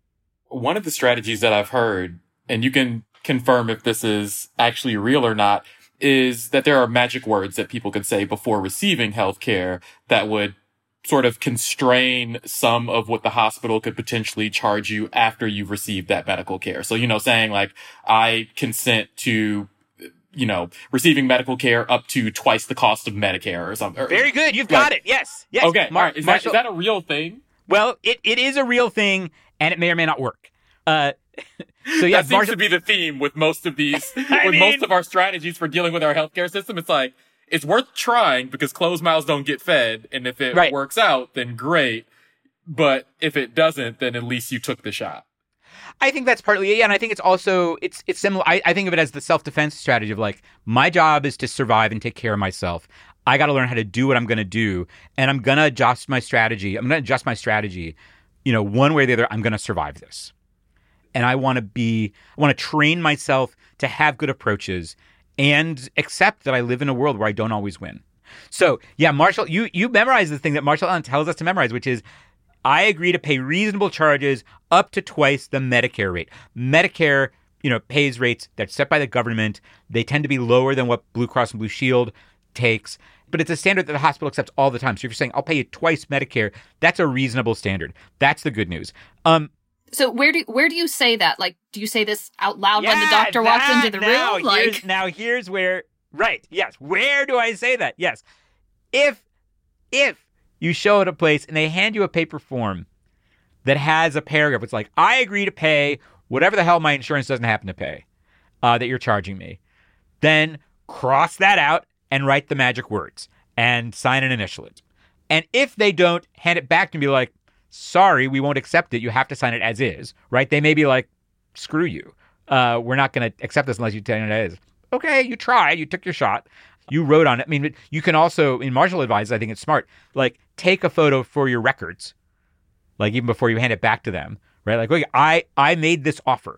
One of the strategies that I've heard, and you can confirm if this is actually real or not, is that there are magic words that people could say before receiving healthcare that would sort of constrain some of what the hospital could potentially charge you after you've received that medical care. So, you know, saying like, I consent to, you know, receiving medical care up to twice the cost of Medicare or something. Very good. You've like, got it. Yes. Yes. Okay. Mar- all right. Is, Marshall- that, is that a real thing? Well, it, it is a real thing, and it may or may not work. Uh, so yeah, that seems Marshall- to be the theme with most of these, with mean- most of our strategies for dealing with our healthcare system. It's like, it's worth trying because closed mouths don't get fed. And if it right. works out, then great. But if it doesn't, then at least you took the shot. I think that's partly, yeah, and I think it's also, it's it's similar. I, I think of it as the self-defense strategy of like, my job is to survive and take care of myself. I got to learn how to do what I'm going to do, and I'm going to adjust my strategy. I'm going to adjust my strategy, you know, one way or the other. I'm going to survive this. And I want to be, I want to train myself to have good approaches and accept that I live in a world where I don't always win. So, yeah, Marshall, you you memorize the thing that Marshall Allen tells us to memorize, which is, I agree to pay reasonable charges up to twice the Medicare rate. Medicare, you know, pays rates that's set by the government. They tend to be lower than what Blue Cross and Blue Shield takes, but it's a standard that the hospital accepts all the time. So if you're saying, I'll pay you twice Medicare, that's a reasonable standard. That's the good news. Um, so where do where do you say that? Like, do you say this out loud yeah, when the doctor walks that, into the now, room? Here's, Like, now here's where, right, yes. Where do I say that? Yes. If, if you show at a place and they hand you a paper form that has a paragraph, it's like, I agree to pay whatever the hell my insurance doesn't happen to pay uh, that you're charging me, then cross that out and write the magic words and sign and initial it. And if they don't, hand it back and be like, sorry, we won't accept it. You have to sign it as is, right? They may be like, screw you. Uh, we're not going to accept this unless you tell it as is. Okay, you tried. You took your shot. You wrote on it. I mean, you can also, in Marshall advice, I think it's smart, like take a photo for your records, like even before you hand it back to them, right? Like, look, I, I made this offer.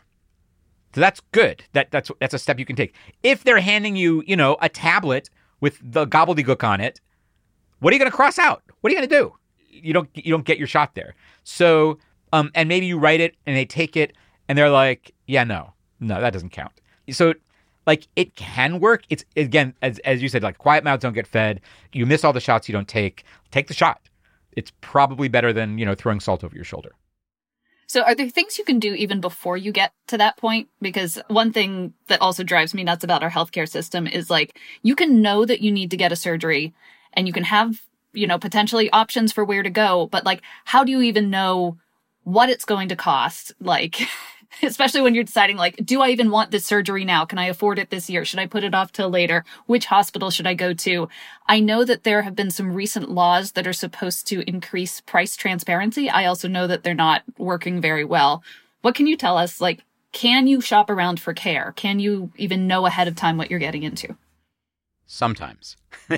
So that's good. That that's that's a step you can take. If they're handing you, you know, a tablet with the gobbledygook on it, what are you going to cross out? What are you going to do? You don't you don't get your shot there. So, um, and maybe you write it and they take it and they're like, yeah, no, no, that doesn't count. So, like, it can work. It's, again, as as you said, like, quiet mouths don't get fed. You miss all the shots you don't take. Take the shot. It's probably better than, you know, throwing salt over your shoulder. so are there things you can do even before you get to that point? Because one thing that also drives me nuts about our healthcare system is, like, you can know that you need to get a surgery and you can have, you know, potentially options for where to go. But, like, how do you even know what it's going to cost? Like, especially when you're deciding, like, do I even want this surgery now? Can I afford it this year? Should I put it off till later? Which hospital should I go to? I know that there have been some recent laws that are supposed to increase price transparency. I also know that they're not working very well. What can you tell us? Like, can you shop around for care? Can you even know ahead of time what you're getting into? Sometimes.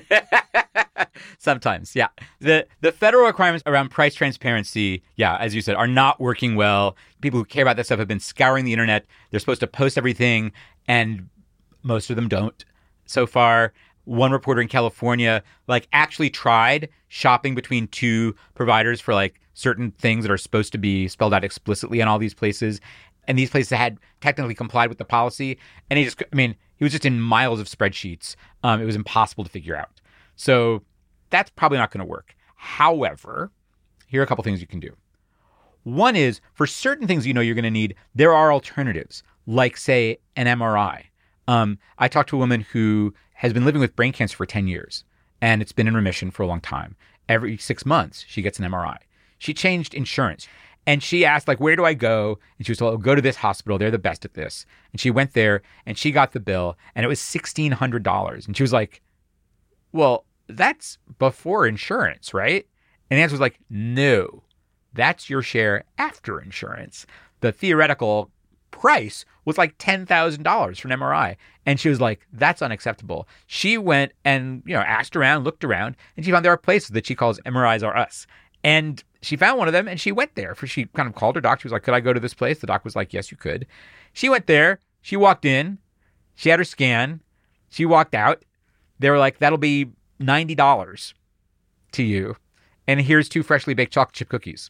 Sometimes, yeah. The the federal requirements around price transparency, yeah, as you said, are not working well. People who care about that stuff have been scouring the internet. They're supposed to post everything, and most of them don't so far. One reporter in California, like, actually tried shopping between two providers for, like, certain things that are supposed to be spelled out explicitly in all these places. And these places had technically complied with the policy. And he just, I mean, he was just in miles of spreadsheets. Um, it was impossible to figure out. So that's probably not going to work. However, here are a couple things you can do. One is, for certain things you know you're going to need, there are alternatives, like, say, an M R I. Um, I talked to a woman who has been living with brain cancer for ten years, and it's been in remission for a long time. Every six months, she gets an M R I. She changed insurance. And she asked, like, where do I go? And she was told, oh, go to this hospital. They're the best at this. And she went there and she got the bill and it was sixteen hundred dollars. And she was like, well, that's before insurance, right? And the answer was like, no, that's your share after insurance. The theoretical price was like ten thousand dollars for an M R I. And she was like, that's unacceptable. She went and, you know, asked around, looked around, and she found there are places that she calls M R Is Are Us. And she found one of them and she went there. For She kind of called her doctor. She was like, could I go to this place? The doc was like, yes, you could. She went there. She walked in. She had her scan. She walked out. They were like, that'll be ninety dollars to you. And here's two freshly baked chocolate chip cookies.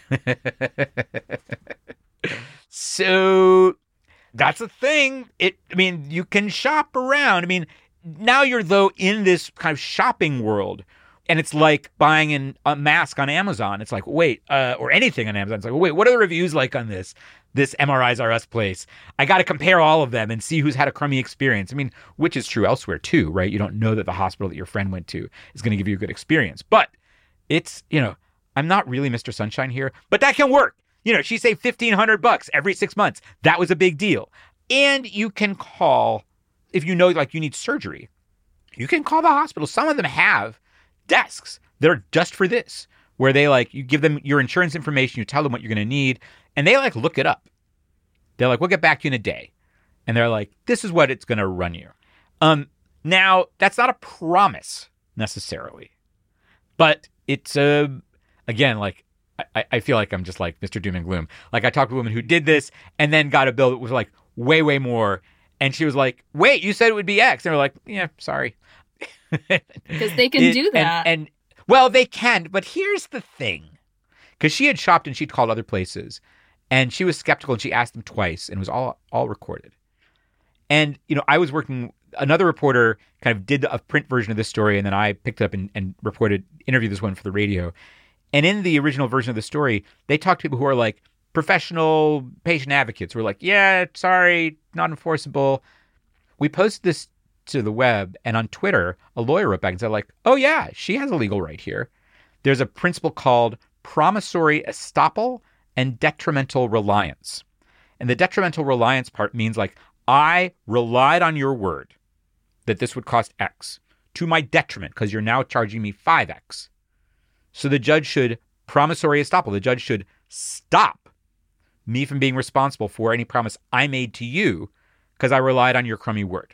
So that's the thing. It, I mean, you can shop around. I mean, now you're, though, in this kind of shopping world. And it's like buying an, a mask on Amazon. It's like, wait, uh, or anything on Amazon. It's like, wait, what are the reviews like on this, this M R Is Are Us place? I got to compare all of them and see who's had a crummy experience. I mean, which is true elsewhere too, right? You don't know that the hospital that your friend went to is going to give you a good experience. But it's, you know, I'm not really Mister Sunshine here, but that can work. You know, she saved fifteen hundred bucks every six months. That was a big deal. And you can call, if you know, like you need surgery, you can call the hospital. Some of them have desks that are just for this, where they like, you give them your insurance information, you tell them what you're going to need, and they like look it up. They're like, we'll get back to you in a day. And they're like, this is what it's going to run you. Um, now, that's not a promise necessarily, but it's, uh, again, like, I, I feel like I'm just like Mister Doom and Gloom. Like I talked to a woman who did this and then got a bill that was like way, way more. And she was like, wait, you said it would be X. And we're like, yeah, sorry. Because they can it, do that. And, and well, they can. But here's the thing. Because she had shopped and she'd called other places. And she was skeptical and she asked them twice. And it was all all recorded. And, you know, I was working, another reporter kind of did a print version of this story. And then I picked it up and, and reported, interviewed this one for the radio. And in the original version of the story, they talk to people who are like professional patient advocates who are like, yeah, sorry, not enforceable. We posted this to the web, and on Twitter, a lawyer wrote back and said like, oh yeah, she has a legal right here. There's a principle called promissory estoppel and detrimental reliance. And the detrimental reliance part means like, I relied on your word that this would cost X to my detriment because you're now charging me five X. So the judge should promissory estoppel. The judge should stop me from being responsible for any promise I made to you because I relied on your crummy word.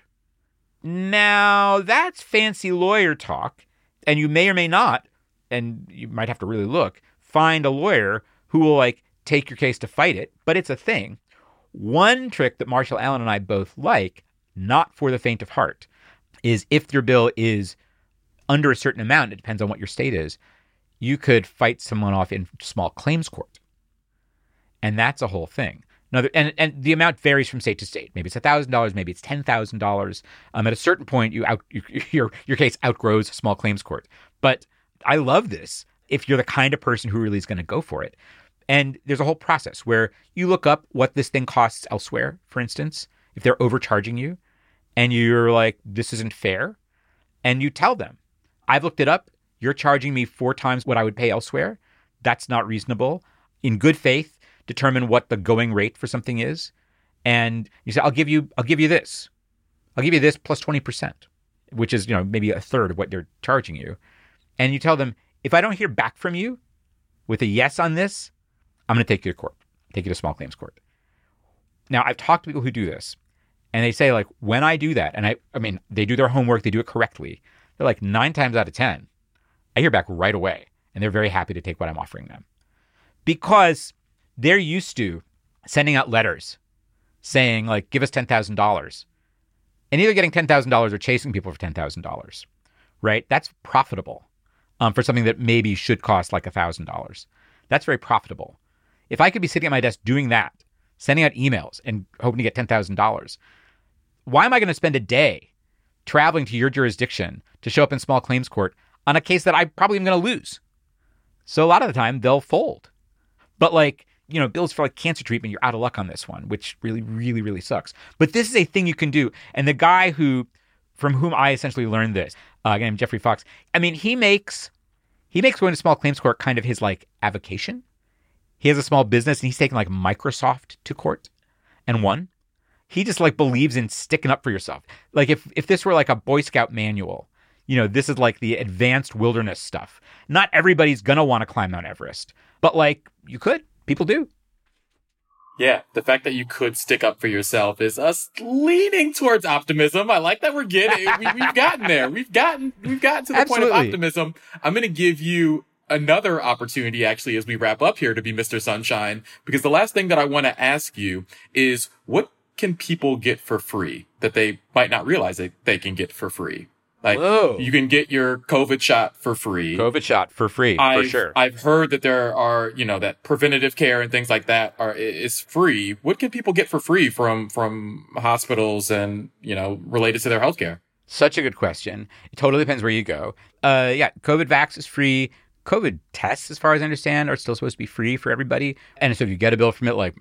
Now, that's fancy lawyer talk, and you may or may not, and you might have to really look, find a lawyer who will like take your case to fight it, but it's a thing. One trick that Marshall Allen and I both like, not for the faint of heart, is if your bill is under a certain amount, it depends on what your state is, you could fight someone off in small claims court. And that's a whole thing. Another, and, and the amount varies from state to state. Maybe it's one thousand dollars, maybe it's ten thousand dollars. Um, at a certain point, you out, you, your, your case outgrows small claims court. But I love this if you're the kind of person who really is going to go for it. And there's a whole process where you look up what this thing costs elsewhere, for instance, if they're overcharging you, and you're like, this isn't fair. And you tell them, I've looked it up. You're charging me four times what I would pay elsewhere. That's not reasonable. In good faith, determine what the going rate for something is. And you say, I'll give you, I'll give you this. I'll give you this plus twenty percent, which is, you know, maybe a third of what they're charging you. And you tell them, if I don't hear back from you with a yes on this, I'm going to take you to court, take you to small claims court. Now, I've talked to people who do this, and they say, like, when I do that, and I, I mean, they do their homework, they do it correctly. They're like nine times out of ten, I hear back right away, and they're very happy to take what I'm offering them. Because they're used to sending out letters saying, like, give us ten thousand dollars. And either getting ten thousand dollars or chasing people for ten thousand dollars, right? That's profitable um, for something that maybe should cost like one thousand dollars. That's very profitable. If I could be sitting at my desk doing that, sending out emails and hoping to get ten thousand dollars, why am I going to spend a day traveling to your jurisdiction to show up in small claims court on a case that I probably am going to lose? So a lot of the time they'll fold. But like, you know, bills for like cancer treatment, you're out of luck on this one, which really, really, really sucks. But this is a thing you can do. And the guy who, from whom I essentially learned this, uh, a guy named Jeffrey Fox, I mean, he makes, he makes going to small claims court kind of his like avocation. He has a small business and he's taken like Microsoft to court and won. He just like believes in sticking up for yourself. Like if, if this were like a Boy Scout manual, you know, this is like the advanced wilderness stuff. Not everybody's going to want to climb Mount Everest, but like you could, people do. Yeah, the fact that you could stick up for yourself is us leaning towards optimism. I like that we're getting, we, we've gotten there. We've gotten, we've gotten to the Absolutely. point of optimism. I'm going to give you another opportunity actually as we wrap up here to be Mister Sunshine, because the last thing that I want to ask you is what can people get for free that they might not realize that they can get for free? Like Whoa. You can get your COVID shot for free. COVID shot for free, I've, for sure. I've heard that there are, you know, that preventative care and things like that are is free. What can people get for free from from hospitals and, you know, related to their healthcare? Such a good question. It totally depends where you go. Uh, yeah, COVID vax is free. COVID tests, as far as I understand, are still supposed to be free for everybody. And so if you get a bill from it, like,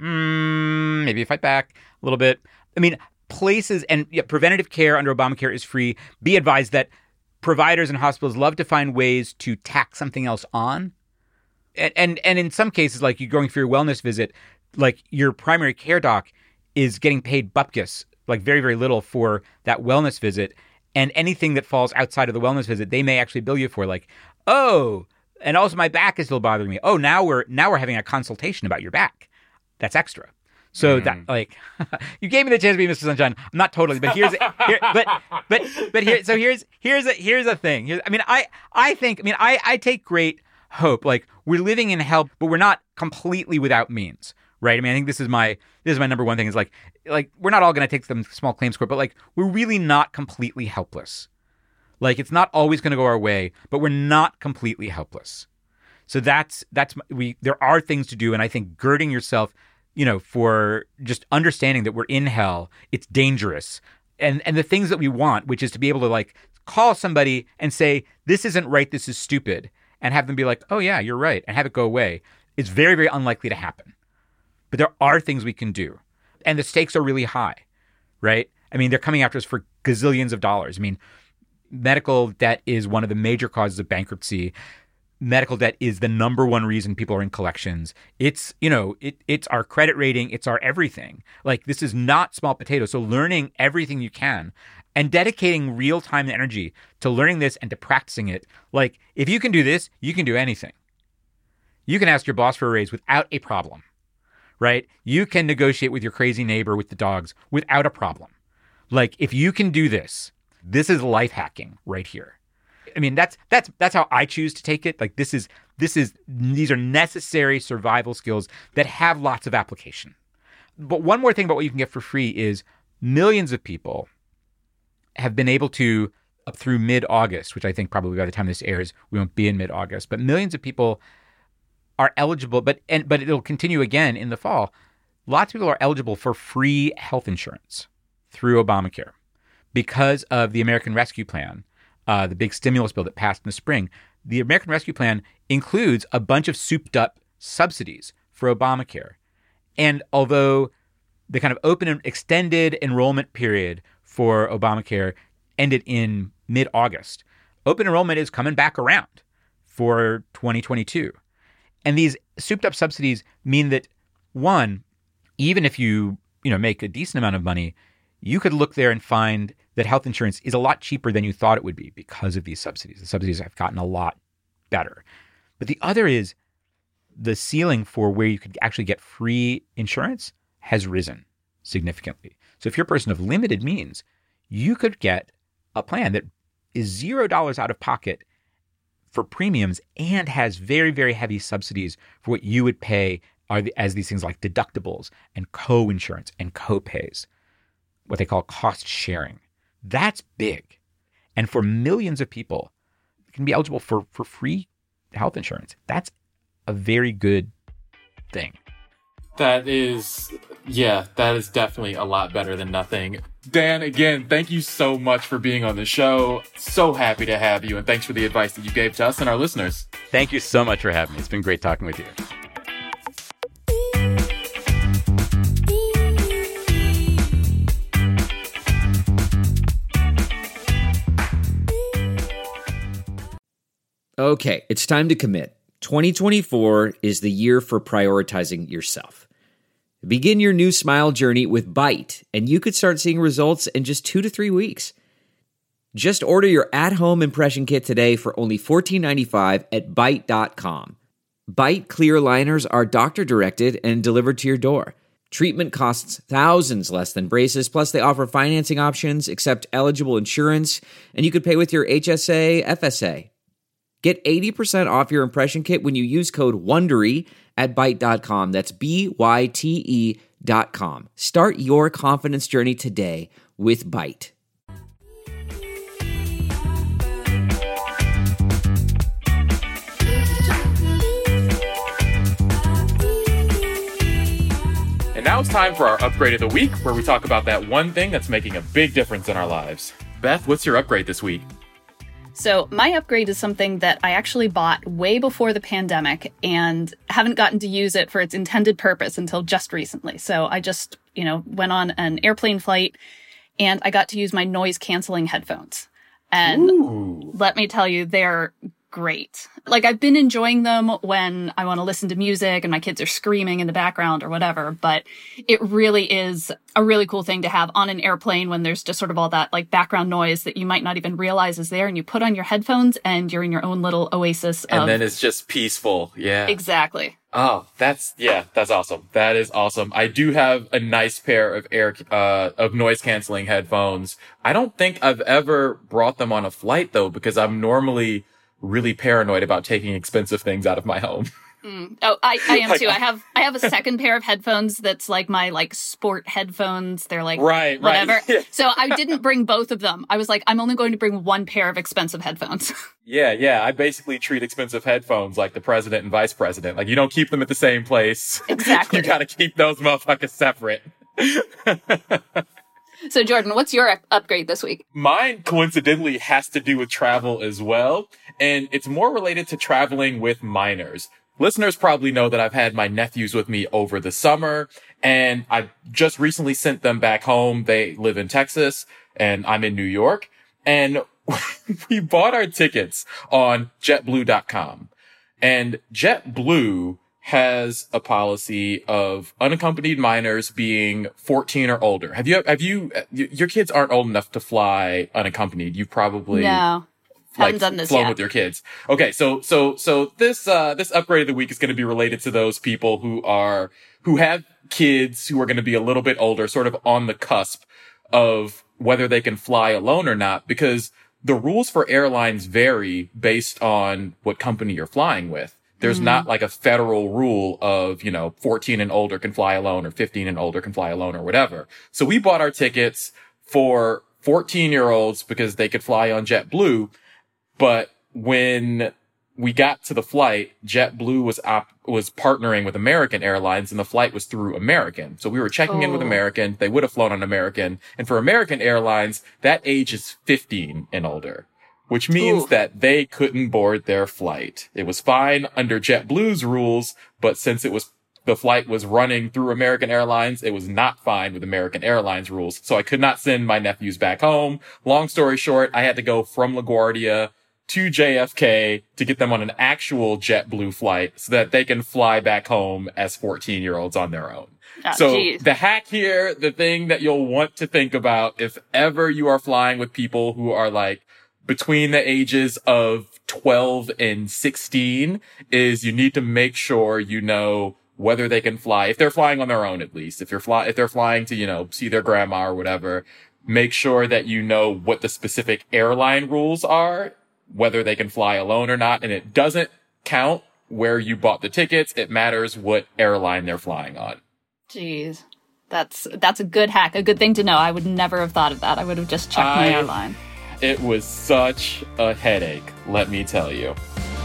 mm, maybe fight back a little bit. I mean, places and yeah, preventative care under Obamacare is free. Be advised that providers and hospitals love to find ways to tack something else on. And, and, and in some cases, like you're going for your wellness visit, like your primary care doc is getting paid bupkis, like very, very little for that wellness visit. And anything that falls outside of the wellness visit, they may actually bill you for, like, oh, and also my back is still bothering me. Oh, now we're now we're having a consultation about your back. That's extra. So mm. that like you gave me the chance to be Mister Sunshine. I'm not totally, but here's here, but but but here so here's here's a here's a thing. Here's, I mean, I I think I mean I I take great hope. Like we're living in hell, but we're not completely without means, right? I mean, I think this is my this is my number one thing is like like we're not all going to take some small claims court, but like we're really not completely helpless. Like it's not always going to go our way, but we're not completely helpless. So that's that's we. There are things to do, and I think girding yourself, you know, for just understanding that we're in hell, it's dangerous, and and the things that we want, which is to be able to like call somebody and say this isn't right, this is stupid, and have them be like, oh yeah, you're right, and have it go away. It's very very unlikely to happen, but there are things we can do, and the stakes are really high, right? I mean, they're coming after us for gazillions of dollars. I mean. Medical debt is one of the major causes of bankruptcy. Medical debt is the number one reason people are in collections. It's, you know, it, it's our credit rating. It's our everything. Like, this is not small potatoes. So learning everything you can and dedicating real time and energy to learning this and to practicing it. Like, if you can do this, you can do anything. You can ask your boss for a raise without a problem, right? You can negotiate with your crazy neighbor with the dogs without a problem. Like, if you can do this, this is life hacking right here. I mean, that's that's that's how I choose to take it. Like this is this is these are necessary survival skills that have lots of application. But one more thing about what you can get for free is millions of people have been able to, up through mid-August, which I think probably by the time this airs, we won't be in mid-August, but millions of people are eligible, but and but it'll continue again in the fall. Lots of people are eligible for free health insurance through Obamacare. Because of the American Rescue Plan, uh, the big stimulus bill that passed in the spring, the American Rescue Plan includes a bunch of souped up subsidies for Obamacare. And although the kind of open and extended enrollment period for Obamacare ended in mid-August, open enrollment is coming back around for twenty twenty-two. And these souped up subsidies mean that, one, even if you, you know, make a decent amount of money, you could look there and find that health insurance is a lot cheaper than you thought it would be because of these subsidies. The subsidies have gotten a lot better. But the other is the ceiling for where you could actually get free insurance has risen significantly. So if you're a person of limited means, you could get a plan that is zero dollars out of pocket for premiums and has very, very heavy subsidies for what you would pay are the, as these things like deductibles and co-insurance and co-pays, what they call cost sharing. That's big. And for millions of people, you can be eligible for, for free health insurance. That's a very good thing. That is, yeah, that is definitely a lot better than nothing. Dan, again, thank you so much for being on the show. So happy to have you. And thanks for the advice that you gave to us and our listeners. Thank you so much for having me. It's been great talking with you. Okay, it's time to commit. twenty twenty-four is the year for prioritizing yourself. Begin your new smile journey with Byte, and you could start seeing results in just two to three weeks. Just order your at-home impression kit today for only fourteen ninety-five at byte dot com. Byte clear liners are doctor-directed and delivered to your door. Treatment costs thousands less than braces, plus they offer financing options, accept eligible insurance, and you could pay with your H S A, F S A. Get eighty percent off your impression kit when you use code WONDERY at byte dot com. That's B Y T E dot com. Start your confidence journey today with Byte. And now it's time for our upgrade of the week, where we talk about that one thing that's making a big difference in our lives. Beth, what's your upgrade this week? So my upgrade is something that I actually bought way before the pandemic and haven't gotten to use it for its intended purpose until just recently. So I just, you know, went on an airplane flight and I got to use my noise canceling headphones. And Ooh. Let me tell you, they're great. Like, I've been enjoying them when I want to listen to music and my kids are screaming in the background or whatever, but it really is a really cool thing to have on an airplane when there's just sort of all that like background noise that you might not even realize is there, and you put on your headphones and you're in your own little oasis. And of... then it's just peaceful. Yeah. Exactly. Oh, that's, yeah, that's awesome. That is awesome. I do have a nice pair of air, uh, of noise canceling headphones. I don't think I've ever brought them on a flight though, because I'm normally really paranoid about taking expensive things out of my home. Mm. Oh, I, I am like, too. I have I have a second pair of headphones that's like my like sport headphones. They're like right, whatever. Right. Yeah. So I didn't bring both of them. I was like, I'm only going to bring one pair of expensive headphones. Yeah, yeah. I basically treat expensive headphones like the president and vice president. Like, you don't keep them at the same place. Exactly. You gotta keep those motherfuckers separate. So, Jordan, what's your upgrade this week? Mine, coincidentally, has to do with travel as well, and it's more related to traveling with minors. Listeners probably know that I've had my nephews with me over the summer, and I just recently sent them back home. They live in Texas, and I'm in New York, and we bought our tickets on jet blue dot com. And JetBlue has a policy of unaccompanied minors being fourteen or older. Have you, have you, your kids aren't old enough to fly unaccompanied. You've probably, no, like, haven't done this flown yet. with your kids. Okay. So, so, so this, uh, this upgrade of the week is going to be related to those people who are, who have kids who are going to be a little bit older, sort of on the cusp of whether they can fly alone or not, because the rules for airlines vary based on what company you're flying with. There's mm-hmm. not like a federal rule of, you know, fourteen and older can fly alone or fifteen and older can fly alone or whatever. So we bought our tickets for fourteen year olds because they could fly on JetBlue. But when we got to the flight, JetBlue was op- was partnering with American Airlines, and the flight was through American. So we were checking oh. in with American. They would have flown on American. And for American Airlines, that age is fifteen and older, which means Ooh. that they couldn't board their flight. It was fine under JetBlue's rules, but since it was, the flight was running through American Airlines, it was not fine with American Airlines rules. So I could not send my nephews back home. Long story short, I had to go from LaGuardia to J F K to get them on an actual JetBlue flight so that they can fly back home as fourteen year olds on their own. Oh, so geez. The hack here, the thing that you'll want to think about if ever you are flying with people who are like between the ages of twelve and sixteen, is you need to make sure you know whether they can fly, if they're flying on their own at least. If you're fly, if they're flying to, you know, see their grandma or whatever, make sure that you know what the specific airline rules are, whether they can fly alone or not. And it doesn't count where you bought the tickets. It matters what airline they're flying on. Jeez. That's, that's a good hack. A good thing to know. I would never have thought of that. I would have just checked my I, airline. It was such a headache, let me tell you.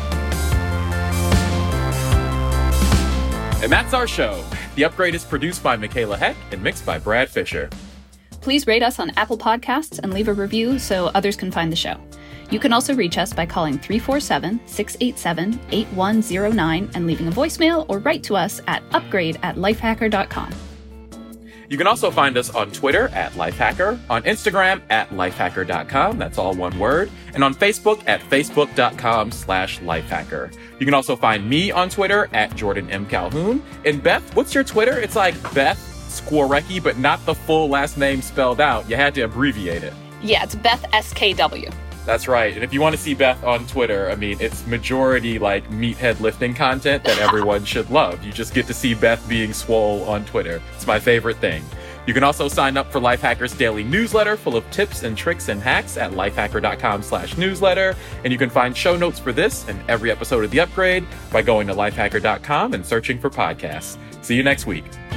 And that's our show. The Upgrade is produced by Michaela Heck and mixed by Brad Fisher. Please rate us on Apple Podcasts and leave a review so others can find the show. You can also reach us by calling three four seven, six eight seven, eight one zero nine and leaving a voicemail, or write to us at upgrade at lifehacker dot com. You can also find us on Twitter at Lifehacker, on Instagram at lifehacker dot com, that's all one word, and on Facebook at facebook.com slash lifehacker. You can also find me on Twitter at Jordan M. Calhoun. And Beth, what's your Twitter? It's like Beth Skwarecki, but not the full last name spelled out. You had to abbreviate it. Yeah, it's Beth S K W. That's right. And if you want to see Beth on Twitter, I mean, it's majority like meathead lifting content that everyone should love. You just get to see Beth being swole on Twitter. It's my favorite thing. You can also sign up for Lifehacker's daily newsletter full of tips and tricks and hacks at lifehacker.com slash newsletter. And you can find show notes for this and every episode of The Upgrade by going to lifehacker dot com and searching for podcasts. See you next week.